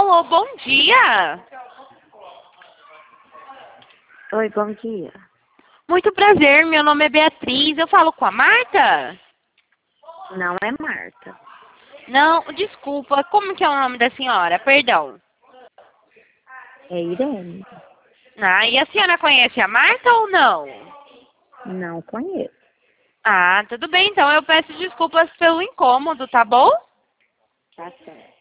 Alô, bom dia. Oi, bom dia. Muito prazer, meu nome é Beatriz. Eu falo com a Marta? Não é Marta. Não, desculpa. Como que é o nome da senhora? Perdão. É Irene. Ah, e a senhora conhece a Marta ou não? Não conheço. Ah, tudo bem. Então eu peço desculpas pelo incômodo, tá bom? Tá certo.